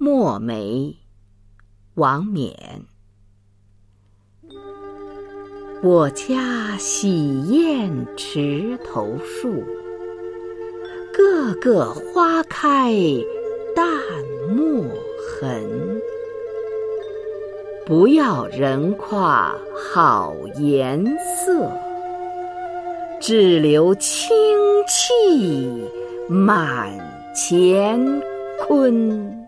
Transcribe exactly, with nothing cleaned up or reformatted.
墨梅，王冕。我家洗砚池头树，个个花开淡墨痕。不要人夸好颜色，只留清气满乾坤。